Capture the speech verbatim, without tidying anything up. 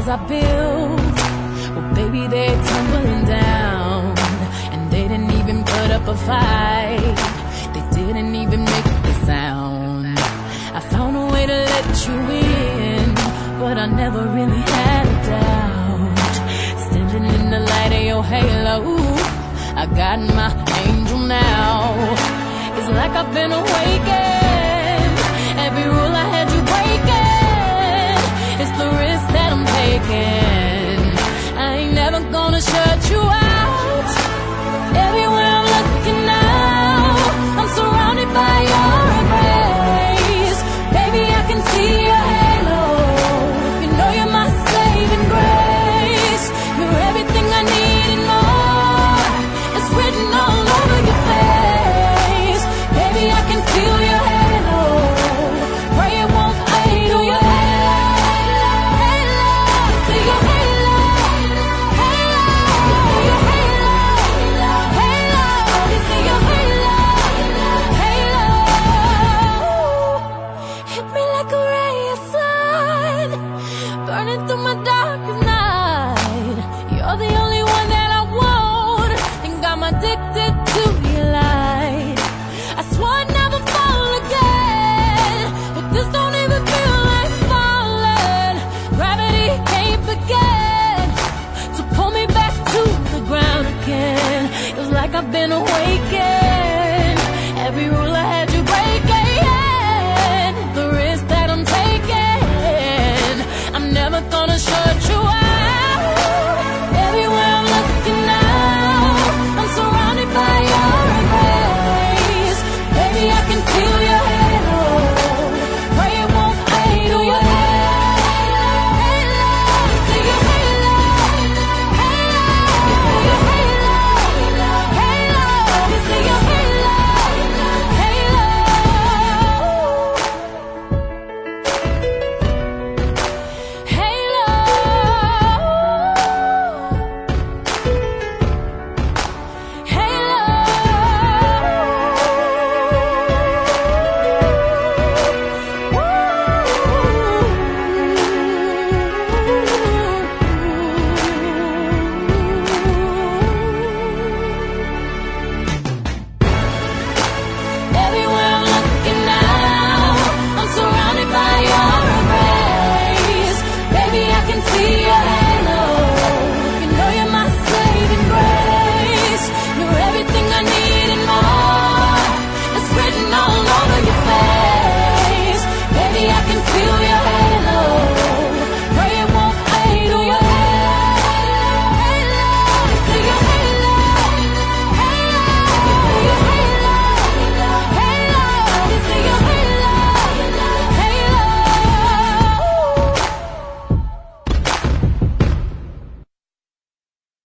I built, well baby they're tumbling down. And they didn't even put up a fight, they didn't even make a sound. I found a way to let you in, but I never really had a doubt. Standing in the light of your halo, I got my angel now. It's like I've been awakened. Every rule I had you breaking, it's the risk that I'm taking. I ain't never gonna shut you out.